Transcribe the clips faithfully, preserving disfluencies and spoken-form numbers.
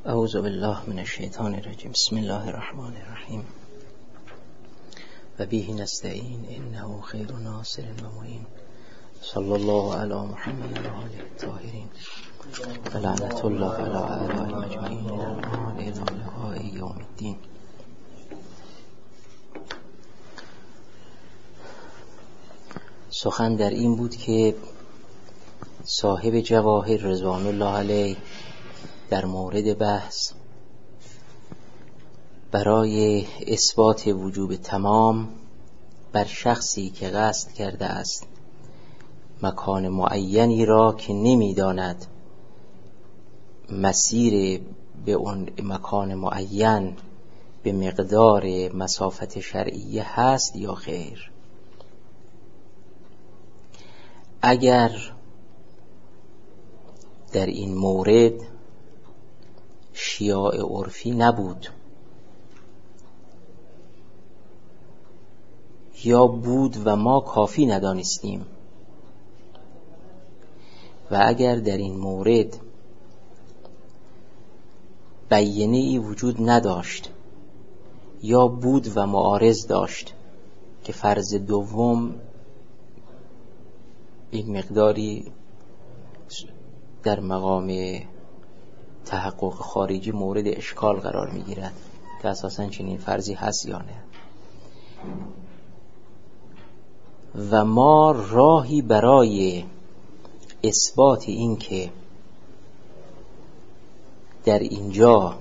اعوذ بالله من الشیطان الرجیم. بسم الله الرحمن الرحیم و به نستعین انه خیر ناصر و معین. صلی الله علی محمد و آله الطاهرین و لعنت الله علی اعدائهم اجمعین الی لقاء یوم الدین. سخن در این بود که صاحب جواهر رضوان الله علیه در مورد بحث برای اثبات وجوب تمام بر شخصی که قصد کرده است مکان معینی را که نمی‌داند مسیر به اون مکان معین به مقدار مسافت شرعیه هست یا خیر. اگر در این مورد شیاع عرفی نبود یا بود و ما کافی ندانستیم و اگر در این مورد بیانیه ای وجود نداشت یا بود و معارض داشت که فرض دوم یک مقداری در مقام تحقق خارجی مورد اشکال قرار می گیرد که اساساً چنین فرضی هست یا نه، و ما راهی برای اثبات این که در اینجا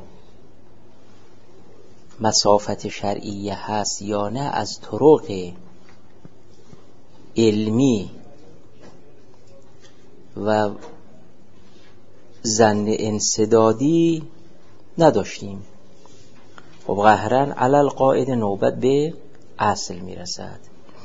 مسافت شرعیه هست یا نه از طرق علمی و ظن انسدادی نداشتیم. خب قهرن علل قاعد نوبت به اصل میرسد.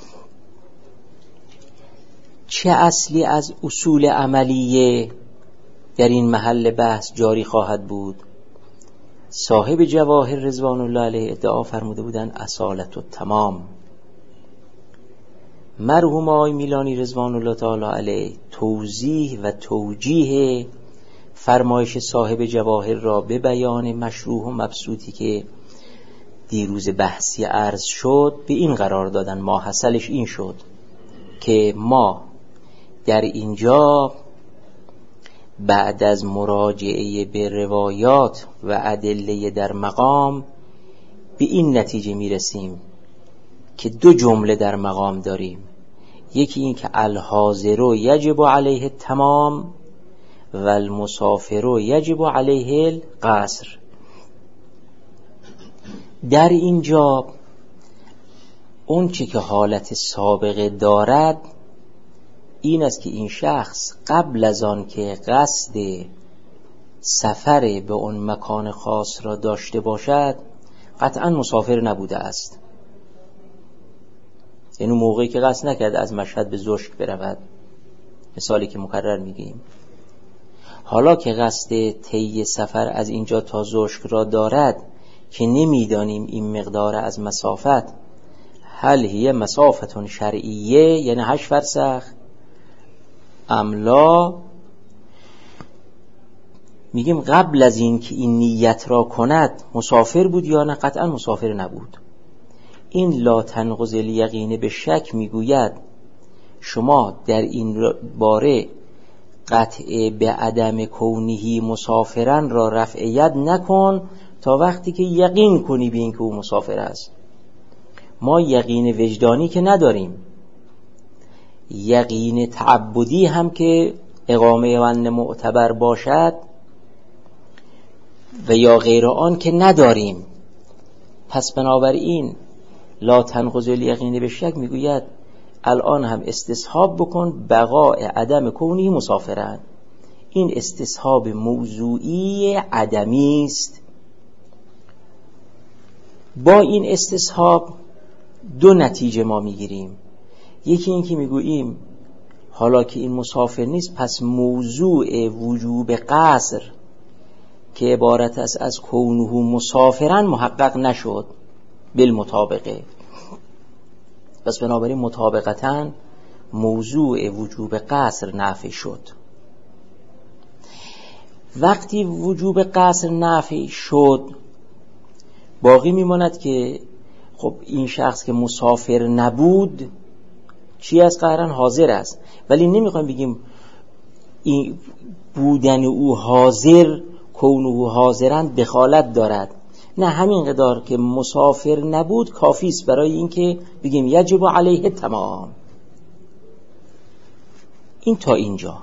چه اصلی از اصول عملیه در این محل بحث جاری خواهد بود؟ صاحب جواهر رضوان الله علیه ادعا فرموده بودند اصالت و تمام. مرحوم آقای میلانی رضوان الله تعالی علیه توضیح و توجیه فرمایش صاحب جواهر را به بیان مشروح و مبسوطی که دیروز بحثی عرض شد به این قرار دادن. ما حاصلش این شد که ما در اینجا بعد از مراجعه به روایات و ادله در مقام به این نتیجه میرسیم که دو جمله در مقام داریم. یکی این که الحاضر یجب علیه تمام و المسافر یجب علیه القصر. در اینجا اون چی که حالت سابقه دارد این است که این شخص قبل از آن که قصد سفر به اون مکان خاص را داشته باشد قطعا مسافر نبوده است. یعنی موقعی که قصد نکرد از مشهد به زشک برود، مثالی که مکرر میگیم. حالا که قصد طی سفر از اینجا تا زشک را دارد که نمیدانیم این مقدار از مسافت هل هی مسافتون شرعیه یعنی هشت فرسخ املا، میگیم قبل از این که این نیت را کند مسافر بود یا نه؟ قطعا مسافر نبود. این لا تنقض الیقین به شک میگوید شما در این باره قطع به عدم کونهی مسافرن را رفع ید نکن تا وقتی که یقین کنی به این که او مسافر است. ما یقین وجدانی که نداریم، یقین تعبدی هم که اقامه ون معتبر باشد و یا غیر آن که نداریم. پس بنابراین لا تنقض الیقین به شک میگوید الان هم استصحاب بکن بقاء عدم کونی مسافرن. این استصحاب موضوعی عدمی است. با این استصحاب دو نتیجه ما میگیریم. یکی این که میگوییم حالا که این مسافر نیست پس موضوع وجوب قصر که عبارت است از کونه مسافرن محقق نشد بالمطابقه. پس بنابراین مطابقتاً موضوع وجوب قصر نافی شد. وقتی وجوب قصر نفی شد باقی میماند که خب این شخص که مسافر نبود چی از قهرن حاضر است، ولی نمیخوایم بگیم این بودن او حاضر کونه حاضرن دخالت دارد، نه، همین قدار که مسافر نبود کافی است برای اینکه بگیم یجب علیه تمام. این تا اینجا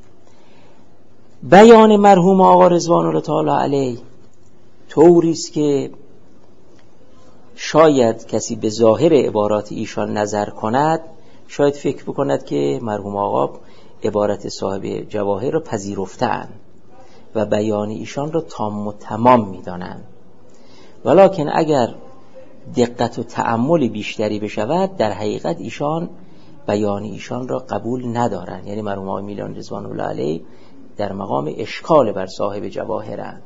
بیان مرحوم آقا رضوان الله تعالی علیه طوری است که شاید کسی به ظاهر عبارات ایشان نظر کند شاید فکر بکند که مرحوم آقا عبارت صاحب جواهر را پذیرفتند و بیان ایشان را تام و تمام می‌دانند، ولکن اگر دقت و تأمل بیشتری بشود در حقیقت ایشان بیان ایشان را قبول ندارند. یعنی مرحوم آقا میلانی رضوان الله علیه در مقام اشکال بر صاحب جواهرند.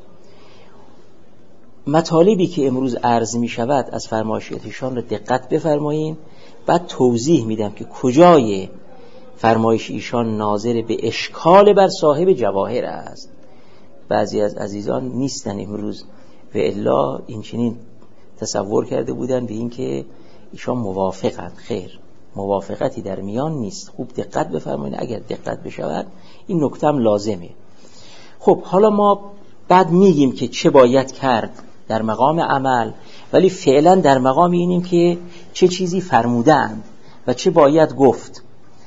مطالبی که امروز عرض می شود از فرمایشات ایشان را دقت بفرمایید، بعد توضیح میدم که کجای فرمایش ایشان ناظر به اشکال بر صاحب جواهر است. بعضی از عزیزان نیستن امروز و الا این چنین تصور کرده بودن به این که ایشان موافقند. خیر، موافقتی در میان نیست. خوب دقت بفرمایید، اگر دقت بشود این نکته هم لازمه. خب حالا ما بعد میگیم که چه باید کرد در مقام عمل، ولی فعلا در مقام اینیم که چه چیزی فرمودند و چه باید گفت.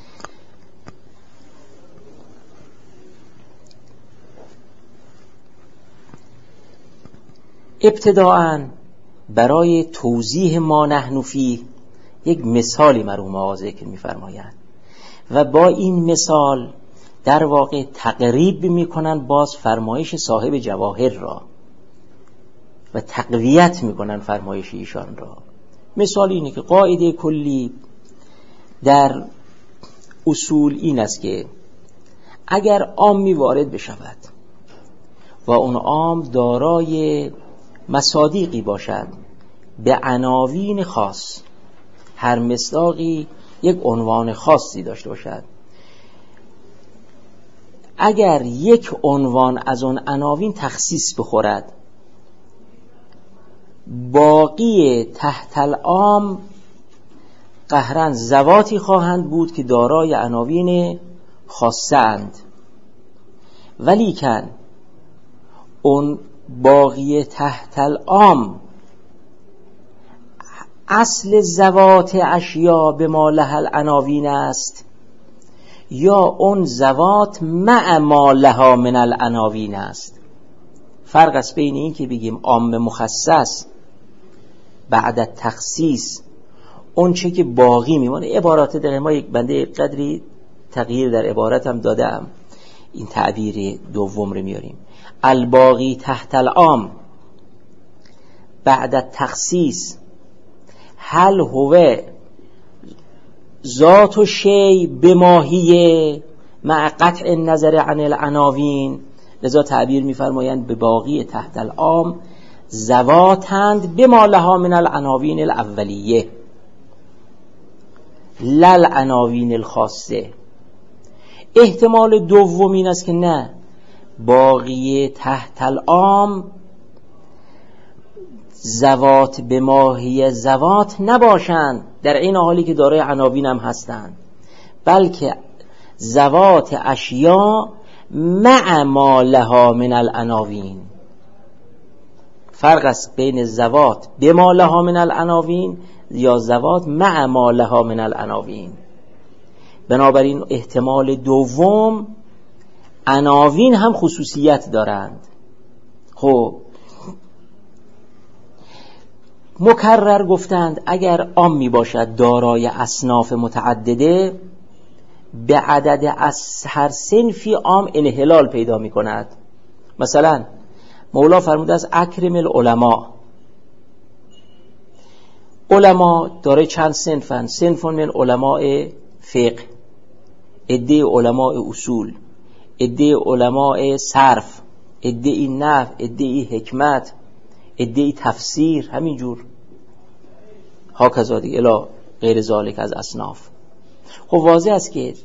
ابتداءً برای توضیح ما نحن فیه یک مثالی مرحوم آقا ذکر می‌فرمایند و با این مثال در واقع تقریب می‌کنند باز فرمایش صاحب جواهر را و تقویت می‌کنند فرمایش ایشان را. مثال اینه که قاعده کلی در اصول این است که اگر عامی وارد بشود و اون عام دارای مصادیقی باشد به عناوین خاص، هر مصداقی یک عنوان خاصی داشته باشد، اگر یک عنوان از اون عناوین تخصیص بخورد باقی تحت العام قهرن ذواتی خواهند بود که دارای عناوین خاصه اند، ولیکن اون باقی تحت العام اصل ذوات اشیا به ما لها العناوین است یا اون ذوات مع ما لها من العناوین است. فرق است بین این که بگیم عام مخصص بعد تخصیص، اون چه که باقی میمونه. عبارات دقیقه ما یک بنده قدری تغییر در عبارتم دادم، این تعبیر دوم رو میاریم. الباقی تحت العام بعد تخصیص هل هو ذات و شی بماهیه مع قطع النظر عن العناوین، لذا تعبیر میفرمایند به باقی تحت العام ذواتند بما لها من العناوین الاولیه لل عناوین الخاصه. احتمال دوم این است که نه، باقی تحت العام ذوات به ماهی ذوات نباشند در این حالی که دارای عناوین هم هستند، بلکه ذوات اشیا مع ما لها من العناوین. فرق است بین ذوات به ما لها من العناوین یا ذوات مع ما لها من العناوین. بنابراین احتمال دوم عناوین هم خصوصیت دارند. خب مکرر گفتند اگر عامی باشد دارای اصناف متعدده به عدد از هر صنفی عام انحلال پیدا می کند. مثلا مولا فرموده از اکرم العلماء، علما دارای چند صنفن، صنف من علماء فقه، عده علماء اصول، عده علماء صرف، عده نحو، عده حکمت، عده تفسیر، همینجور ها کذا دیگه الی غیر ذالک از اصناف. خب واضح است که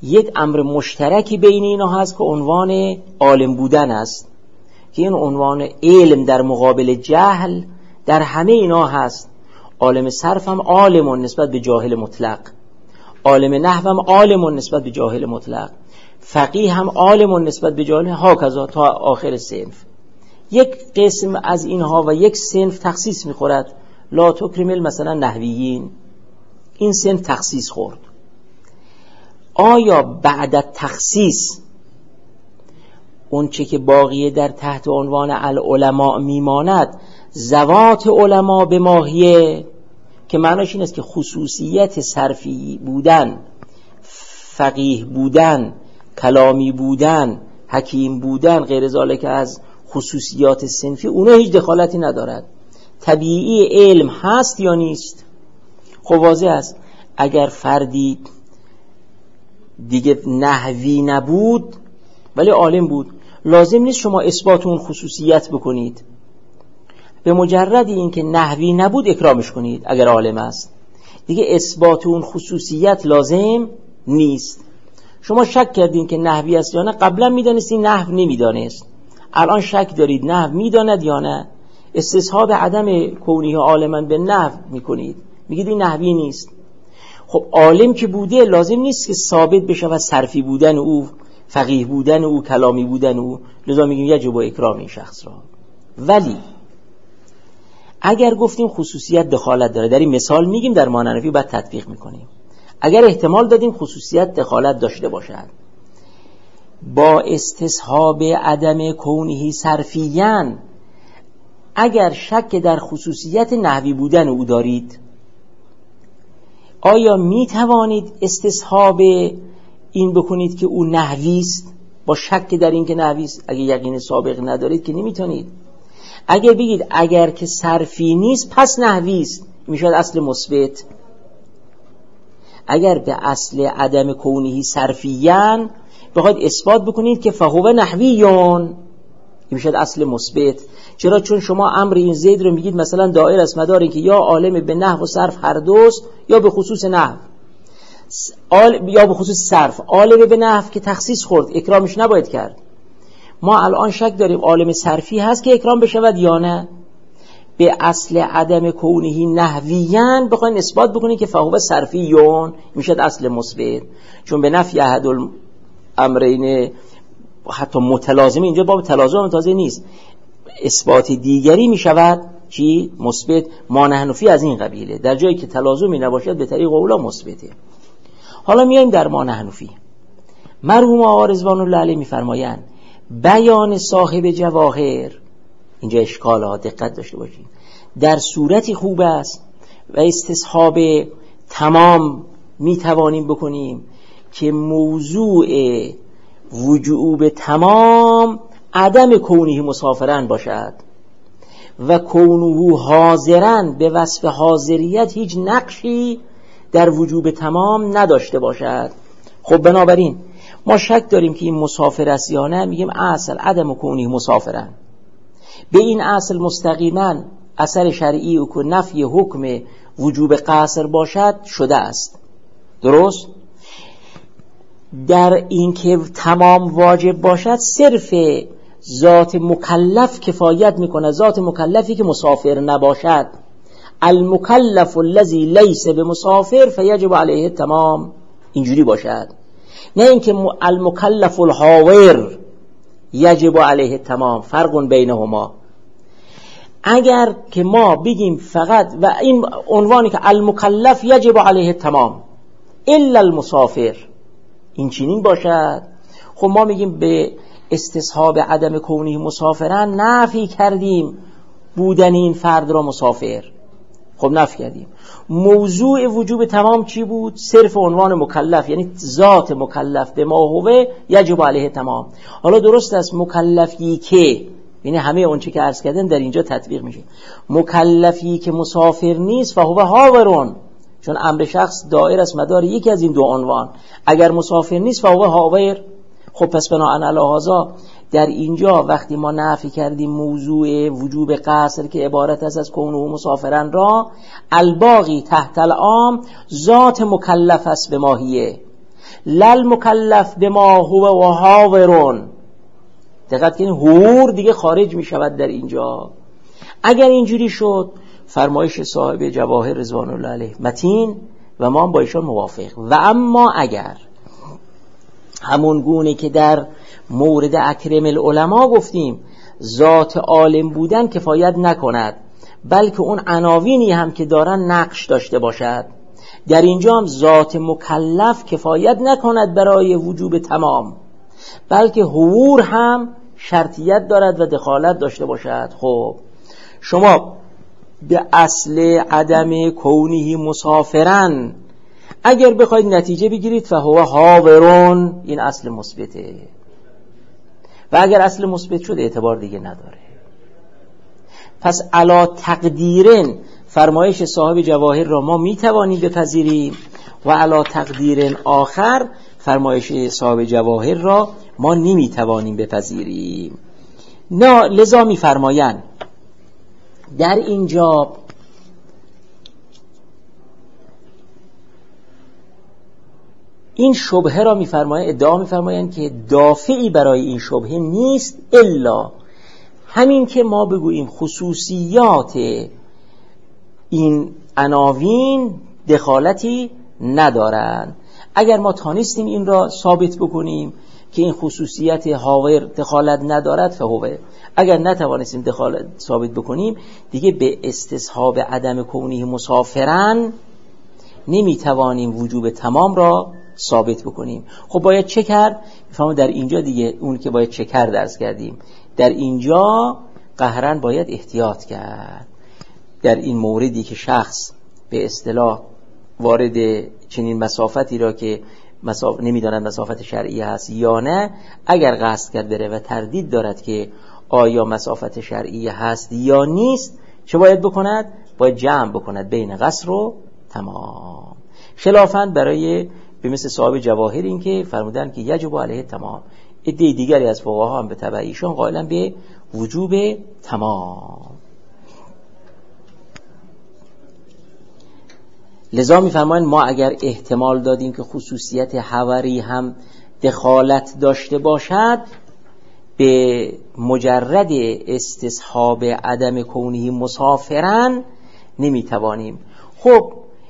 یک امر مشترکی بین اینا هست که عنوان عالم بودن است، که این عنوان علم در مقابل جهل در همه اینا هست. عالم صرف هم عالم نسبت به جاهل مطلق، عالم نحو هم عالم نسبت به جاهل مطلق، فقیه هم عالم نسبت به جاهل، هاکذا تا آخر صنف. یک قسم از اینها و یک صنف تخصیص میخورد، لا تکرمل مثلا نحویین، این صنف تخصیص خورد. آیا بعد تخصیص اون چه که باقیه در تحت عنوان العلماء میماند ذوات علما به ماهیه، که معناش این است که خصوصیت صرفی بودن، فقیه بودن، کلامی بودن، حکیم بودن، غیر ذالک از خصوصیات صنفی، اونها هیچ دخالتی ندارد. طبیعی علم هست یا نیست؟ خب واضح است اگر فردی دیگه نحوی نبود ولی عالم بود، لازم نیست شما اثبات اون خصوصیت بکنید، به مجرد این که نحوی نبود اکرامش کنید اگر عالم است، دیگه اثبات اون خصوصیت لازم نیست. شما شک کردین که نحوی است یا نه، قبلا میدانستین نحو نمیدانست، الان شک دارید نحو میداند یا نه، استصحاب عدم کونیه عالما به نحو میکنید، میگید این نحوی نیست. خب عالم که بوده لازم نیست که ثابت بشه و صرفی بودن او، فقیه بودن او، کلامی بودن او، لذا میگیم یجب اکرام این شخص را. ولی اگر گفتیم خصوصیت دخالت داره، در این مثال میگیم در مانحنفی بعد تطبیق میکنیم، اگر احتمال دادیم خصوصیت دخالت داشته باشد، با استصحاب عدم کونهی صرفیاً، اگر شک در خصوصیت نحوی بودن او دارید، آیا می توانید استصحاب این بکنید که او نحوی است با شک در این که نحوی است؟ اگه یقین سابق ندارید که نمیتونید. اگر بگید اگر که صرفی نیست پس نحوی است، میشد اصل مثبت. اگر به اصل عدم کونهی صرفیان بخواید اثبات بکنید که فهو نحویون، میشد اصل مثبت. چرا؟ چون شما امر این زید رو میگید مثلا دائر است مدار این که یا عالم به نحو و صرف هر دوست، یا به خصوص نحو یا به خصوص صرف. عالم به نحو که تخصیص خورد اکرامش نباید کرد. ما الان شک داریم عالم صرفی هست که اکرام بشود یا نه. به اصل عدم کونهی نحویان بخواین اثبات بکنید که فهو صرفیون، میشد اصل مثبت. چون به نفی احد الامرین حتی متلازم، اینجا باب تلازم تازه نیست، اثبات دیگری می شود چی؟ مثبت. مانحنفی از این قبیله، در جایی که تلازمی نباشد به طریق اولا مثبته. حالا میایم در مانحنفی. مرحوم آقا رضوان الله علیه میفرمایند بیان صاحب جواهر، اینجا اشکال ها دقت داشته باشید، در صورتی خوب است و استصحاب تمام می توانیم بکنیم که موضوع وجوب تمام عدم کونه مسافرن باشد و کونه حاضرن به وصف حاضریت هیچ نقشی در وجوب تمام نداشته باشد. خب بنابراین ما شک داریم که این مسافر است یا نه، میگیم اصل عدم کونه مسافرن. به این اصل مستقیما اثر شرعی و که نفی حکم وجوب قصر باشد شده است. درست؟ در این که تمام واجب باشد صرف ذات مکلف کفایت میکنه، ذات مکلفی که مسافر نباشد. المکلف الذی لیس بمسافر فیجب علیه تمام، اینجوری باشد، نه اینکه المکلف الحاضر یجب علیه تمام. فرق بینهما. اگر که ما بگیم فقط و این عنوانی که المکلف یجب علیه تمام الا المسافر، این چنین باشد، خب ما میگیم به استصحاب عدم کونی مسافرن نفی کردیم بودن این فرد را مسافر. خب نفی کردیم. موضوع وجوب تمام چی بود؟ صرف عنوان مکلف، یعنی ذات مکلف به ما هو یجب علیه تمام. حالا درست است مکلفی که، یعنی همه اون چی که عرض کردن در اینجا تطبیق میشه. مکلفی که مسافر نیست فهو حاضرون، چون امر شخص دائر است مدار یکی از این دو عنوان. اگر مسافر نیست فهو حاضر. خب پس بناء علی هذا در اینجا وقتی ما نفی کردیم موضوع وجوب قصر که عبارت است از کونه مسافرن را، الباقی تحت العام ذات مکلف است به ماهیه. لل مکلف بما هو و حاورون. دقت کنید حور دیگه خارج می شود در اینجا. اگر اینجوری شد فرمایش صاحب جواهر رضوان الله علیه متین و ما هم با ایشان موافق. و اما اگر همون گونه که در مورد اکرم العلماء گفتیم ذات عالم بودن کفایت نکند، بلکه اون عناوینی هم که دارن نقش داشته باشد، در اینجا هم ذات مکلف کفایت نکند برای وجوب تمام، بلکه حضور هم شرطیت دارد و دخالت داشته باشد. خب شما به اصل عدم کونهی مسافرن اگر بخواید نتیجه بگیرید فهو حاورون، این اصل مثبته و اگر اصل مثبت شد اعتبار دیگه نداره. پس علا تقدیرن فرمایش صاحب جواهر را ما میتوانیم بپذیریم و علا تقدیرن آخر فرمایش صاحب جواهر را ما نمیتوانیم بپذیریم. نه لذا میفرمایند در اینجا این شبهه را میفرمایند، ادعا میفرمایند که دافعی برای این شبهه نیست الا همین که ما بگوییم خصوصیات این عناوین دخالتی ندارند. اگر ما تانستیم این را ثابت بکنیم که این خصوصیت حاور دخالت ندارد فهوه، اگر نتوانستیم دخالت ثابت بکنیم دیگه به استصحاب عدم کونه مسافرن نمیتوانیم وجوب تمام را ثابت بکنیم. خب باید چه کرد؟ میفهمم در اینجا دیگه اون که باید چه کرد درس کردیم، در اینجا قهرن باید احتیاط کرد. در این موردی که شخص به اصطلاح وارد چنین مسافتی را که مساف... نمیداند مسافت شرعی هست یا نه، اگر قصد کرد بره و تردید دارد که آیا مسافت شرعی هست یا نیست، چه باید بکند؟ باید جمع بکند بین قصر و تمام. خلافاً برای به مثل صاحب جواهر این که فرمودن که یجب علیه تمام. عده دیگری از فقها هم به تبع ایشان قائلن به وجوب تمام. لذا میفرمایند ما اگر احتمال دادیم که خصوصیت حوری هم دخالت داشته باشد، به مجرد استصحاب عدم کونه مسافرن نمیتوانیم. خب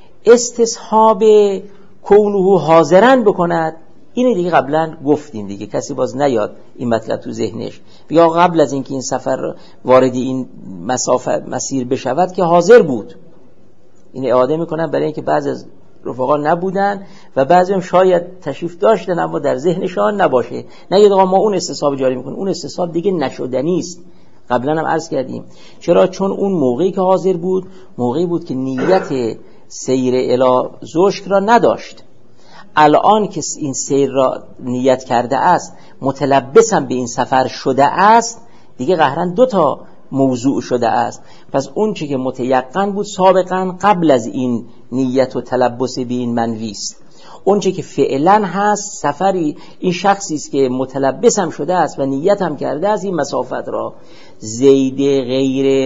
استصحاب کونه حاضرن بکند، اینو دیگه قبلا گفتیم دیگه، کسی باز نیاد این مطلب تو ذهنش بگه قبل از اینکه این سفر وارد این مسافت مسیر بشود که حاضر بود. این اعاده میکنن برای اینکه بعضی از رفقا نبودن و بعضی هم شاید تشریف داشتن اما در ذهنشان نباشه، نگید آقا ما اون استصحاب جاری میکنیم، اون استصحاب دیگه نشدنی است. قبلا هم عرض کردیم چرا؟ چون اون موقعی که حاضر بود موقعی بود که نیت سیر الی زوشک را نداشت. الان که این سیر را نیت کرده است، متلبسم به این سفر شده است، دیگه قهرن دو تا موضوع شده است. پس اون چی که متیقن بود سابقا قبل از این نیت و تلبس به این منوی است. اون چی که فعلا هست سفری، این شخصی است که متلبسم شده است و نیتم کرده است این مسافت را. زید غیر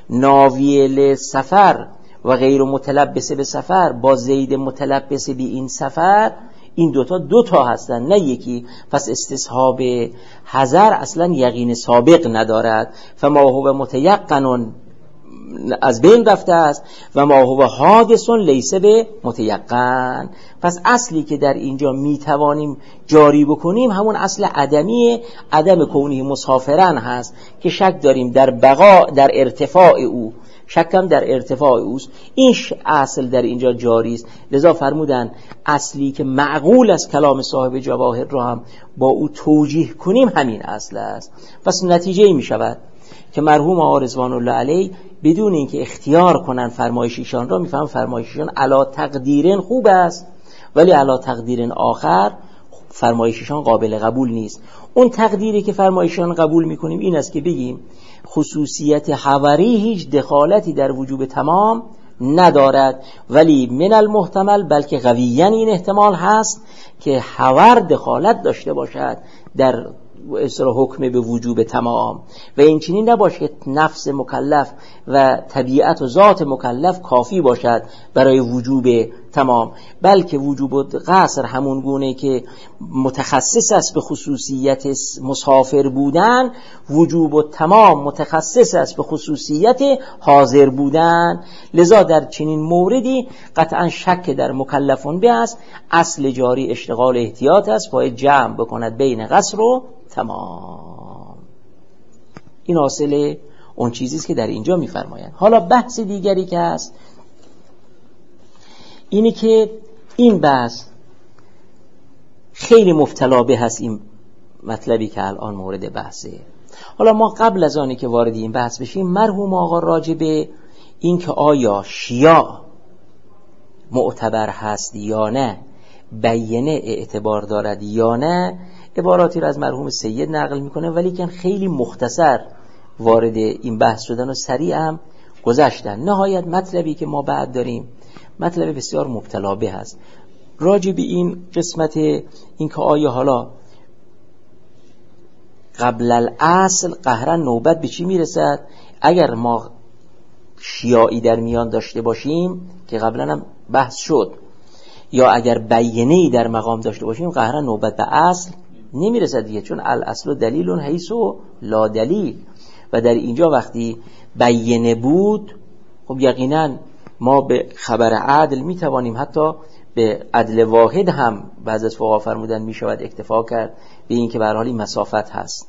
ناویل سفر و غیر متلبس به سفر با زید متلبس به این سفر، این دوتا دوتا هستن نه یکی. پس استصحاب حذر اصلا یقین سابق ندارد. فما هو متیقن از بین رفته است و ما هو حادث لیس به متیقن. پس اصلی که در اینجا میتوانیم جاری بکنیم همون اصل عدمی عدم کونه مسافرن هست که شک داریم در بقا در ارتفاع او، شکم در ارتفاع اوست. این اصل در اینجا جاری است. لذا فرمودن اصلی که معقول از کلام صاحب جواهر را هم با او توجیه کنیم همین اصل است. پس نتیجه ای می شود که مرحوم آقا رضوان الله علیه بدون اینکه اختیار کنن فرمایشیشان را، میفهم فرمایشیشان علا تقدیرن خوب است ولی علا تقدیرن آخر فرمایشیشان قابل قبول نیست. اون تقدیری که فرمایشیشان قبول میکنیم این است که بگیم خصوصیت حوری هیچ دخالتی در وجوب تمام ندارد، ولی من المحتمل بلکه قویاً این احتمال هست که حور دخالت داشته باشد در اصطلاح حکم به وجوب تمام و این چنین نباشه که نفس مکلف و طبیعت و ذات مکلف کافی باشد برای وجوب تمام، بلکه وجوب قصر همون گونه که متخصص است به خصوصیت مسافر بودن، وجوب تمام متخصص است به خصوصیت حاضر بودن. لذا در چنین موردی قطعا شک در مکلفون به است، اصل جاری اشتغال احتیاط است، باید جمع بکند بین قصر و تمام. این حاصل اون چیزی است که در اینجا می‌فرمایند. حالا بحث دیگری که هست اینی که این بحث خیلی مبتلا به هست، این مطلبی که الان مورد بحثه. حالا ما قبل از آنی که وارد این بحث بشیم، مرحوم آقا راجع به این که آیا شیاع معتبر هست یا نه، بیینه اعتبار دارد یا نه، عباراتی را از مرحوم سید نقل میکنه، ولی که خیلی مختصر وارد این بحث شدن و سریع هم گذشتن. نهایت مطلبی که ما بعد داریم مطلب بسیار مبتلا به هست راجع به این قسمت، این که آیا حالا قبل الاصل قهرا نوبت به چی میرسد اگر ما شیاعی در میان داشته باشیم که قبلا هم بحث شد، یا اگر بیینه‌ای در مقام داشته باشیم قهرا نوبت به اصل نمیرسد دیگه، چون الاصل دلیل حیث لا دلیل. و در اینجا وقتی بیینه بود، خب یقینا ما به خبر عدل میتوانیم حتی به عدل واحد هم بعض از فقها فرمودن میشود اکتفا کرد به این که به هر حال مسافت هست.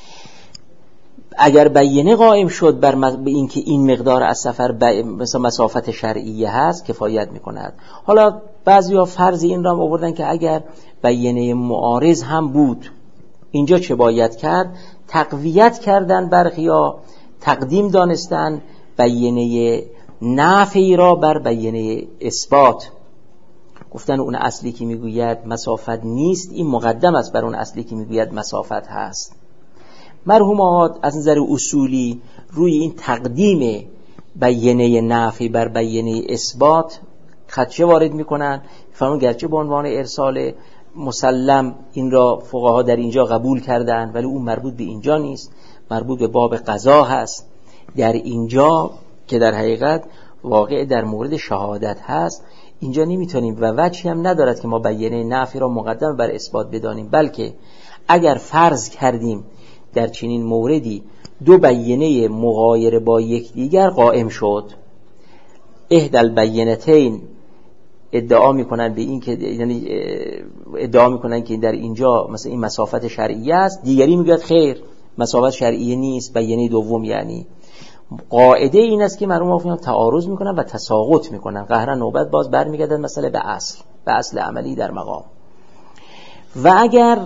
اگر بیینه قائم شد بر به این که این مقدار از سفر ب... مثلا مسافت شرعیه هست کفایت میکند. حالا بعضیا فرض این را آوردن که اگر بیینه معارض هم بود اینجا چه باید کرد؟ تقویت کردن برخیا تقدیم دانستن بیینه نفی را بر بیینه اثبات. گفتن اون اصلی که میگوید مسافت نیست این مقدم است بر اون اصلی که میگوید مسافت هست. مرحوم آقا از نظر اصولی روی این تقدیم بیینه نفی بر بیینه اثبات خدشه وارد میکنن. فرمون گرچه به عنوان ارسال مسلم این را فقها در اینجا قبول کردن، ولی اون مربوط به اینجا نیست، مربوط به باب قضا هست. در اینجا که در حقیقت واقع در مورد شهادت هست، اینجا نمیتونیم و وجهی هم ندارد که ما بیینه نفی را مقدم بر اثبات بدانیم، بلکه اگر فرض کردیم در چنین موردی دو بیینه مغایر با یکدیگر قائم شد، احدى البینتین ادعا میکنن به این که یعنی ادعا میکنن که در اینجا مثلا این مسافت شرعیه است، دیگری میگه خیر مسافت شرعیه نیست، بیینه دوم. یعنی قاعده این است که مرحوم آقا تعارض میکنن و تساقط میکنن، قهرا نوبت باز برمیگردن مسئله به اصل به اصل عملی در مقام. و اگر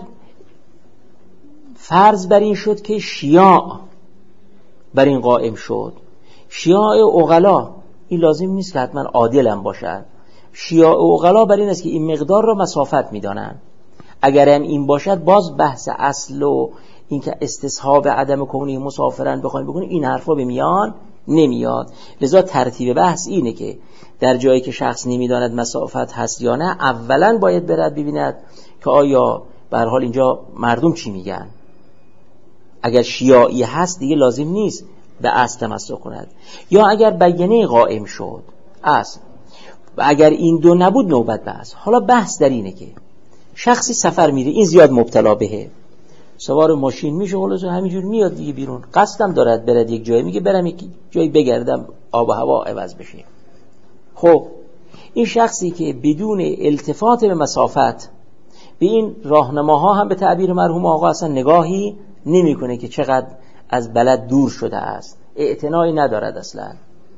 فرض بر این شد که شیاع بر این قائم شد، شیاع عقلا این لازم نیست که حتما عادل هم باشد، شیاع عقلا بر این است که این مقدار را مسافت میدانن. اگر هم این باشد باز بحث اصل و این که استصحاب عدم کونه مسافرن بخوایم بکنیم این حرفا به میان نمیاد. لذا ترتیب بحث اینه که در جایی که شخص نمیداند مسافت هست یا نه، اولا باید برد ببیند که آیا به هر حال اینجا مردم چی میگن. اگر شیاعی هست دیگه لازم نیست به اصل تمسک کند، یا اگر بیینه قائم شد اصل، و اگر این دو نبود نوبت به اصل. حالا بحث در اینه که شخصی سفر میره، این زیاد مبتلا بهه، سوار ماشین میشه خلاص همینجور میاد دیگه بیرون، قصدم دارد برد یک جایی، میگه برم یک جایی بگردم آب و هوا عوض بشه. خب این شخصی که بدون التفات به مسافت به این راهنماها هم به تعبیر مرحوم آقا اصلا نگاهی نمیکنه که چقدر از بلد دور شده است، اعتنایی ندارد اصلا،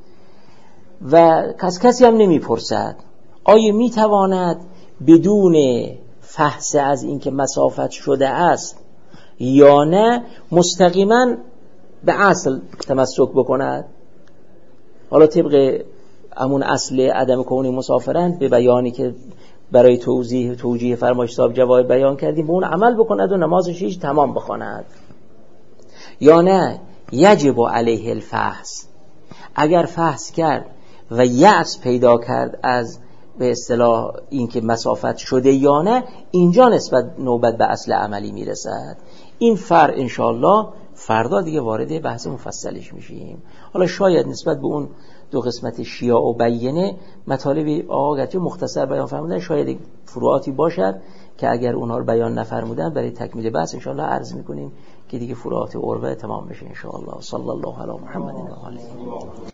و کس کسی هم نمیپرسد آیا میتواند بدون فحص از این که مسافت شده است یا نه مستقیما به اصل تمسک بکند. حالا طبق همون اصل عدم کون مسافرن به بیانی که برای توضیح توجیه فرمایش صاحب جواهر بیان کردیم به اون عمل بکند و نمازش هیچ تمام بخواند، یا نه یجب علیه الفحص، اگر فحص کرد و یأس پیدا کرد از به اصطلاح این که مسافت شده یا نه، اینجا نسبت نوبت به اصل عملی میرسد. این فرع انشاءالله فردا دیگه وارد بحث مفصلش میشیم. حالا شاید نسبت به اون دو قسمت شیعه و بیینه مطالب آقا گرچه مختصر بیان فرمودن، شاید فروعاتی باشد که اگر اونها رو بیان نفرمودن برای تکمیل بحث انشاءالله عرض میکنیم که دیگه فروعات عربه تمام بشه انشاءالله. صلی الله علی محمد و آله.